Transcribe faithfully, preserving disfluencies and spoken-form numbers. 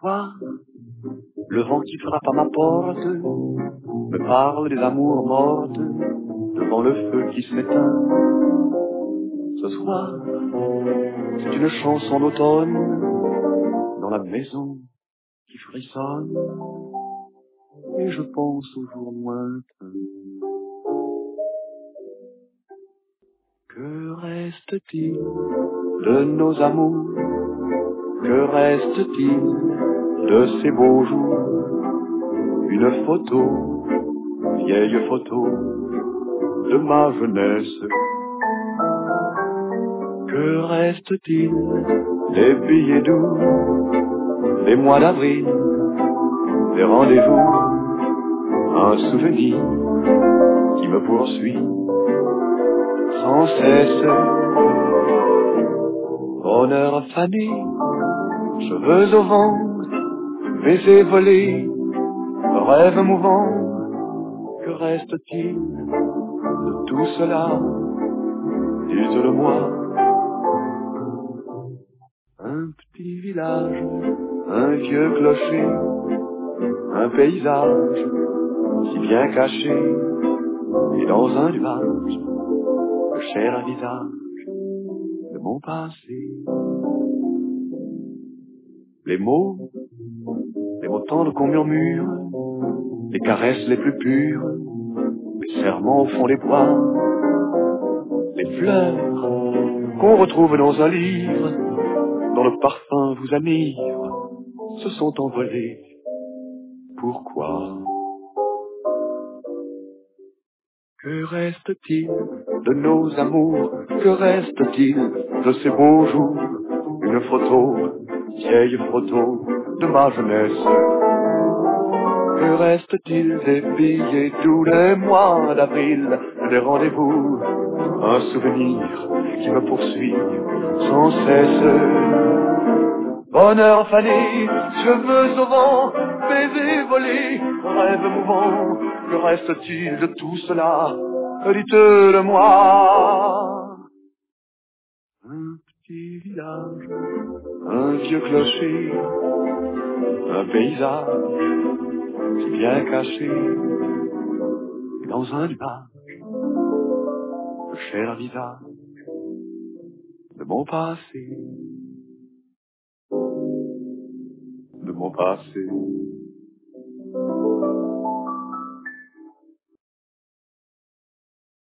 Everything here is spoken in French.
soir, le vent qui frappe à ma porte me parle des amours mortes devant le feu qui s'éteint. Ce soir, c'est une chanson d'automne dans la maison qui frissonne et je pense aux jours lointains. Que reste-t-il de nos amours? Que reste-t-il de ces beaux jours? Une photo, vieille photo de ma jeunesse. Que reste-t-il des billets doux, des mois d'avril, des rendez-vous? Un souvenir qui me poursuit sans cesse. Bonheur fané, cheveux au vent, baisers volés, rêves mouvants. Que reste-t-il de tout cela? Dites-le-moi. Un petit village, un vieux clocher, un paysage si bien caché, et dans un nuage, le cher visage de mon passé. Les mots, les mots tendres qu'on murmure, les caresses les plus pures, les serments au fond des bois, les fleurs qu'on retrouve dans un livre, dont le parfum vous enivre, se sont envolés. Pourquoi? Que reste-t-il de nos amours? Que reste-t-il de ces beaux jours? Une photo, vieille photo de ma jeunesse. Que reste-t-il des billets doux, des mois d'avril, des rendez-vous? Un souvenir qui me poursuit sans cesse. Bonheur fané, cheveux au vent, baisers volés, rêves mouvants. Que reste-t-il de tout cela? Dites-le-moi. Un petit village, un vieux clocher, un paysage si bien caché, dans un nuage, le cher visage de mon passé, de mon passé.